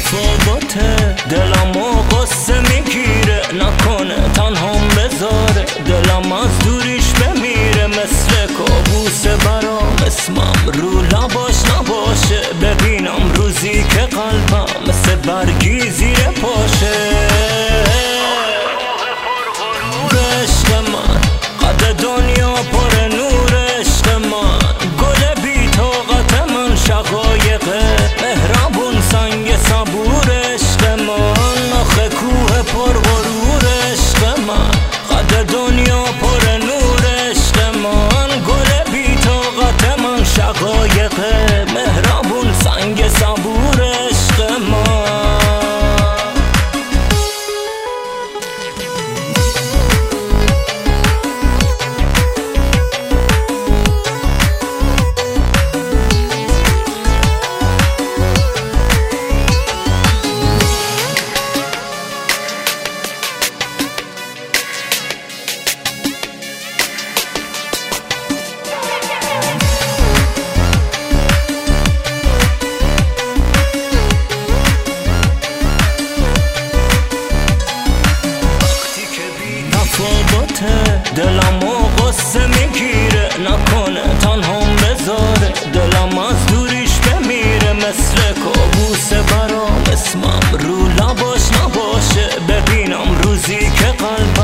تفاوته دلمو قصه میگیره، نکنه تنهام بذاره، دلم از دوریش بمیره مثل کابوسه برام، اسمم رو لباش نباشه، ببینم روزی که قلبم مثل برگی زیر پاشه. عشق من قد دنیا پر نور، عشق من گل بی طاقت من، شقایقه مهربون سنگ صبور، عشق من آخه کوه پر غرور، عشق من قد دنیا پر نور، عشق من گل بی طاقت من، شقایقه مهربون سنگ صبور، عشق من. دلمو قصه میگیره، نکنه تنهام بذاره، دلم از دوریش بمیره مثل کابوسه برام، اسمم رو لباش نباشه، ببینم روزی که قلب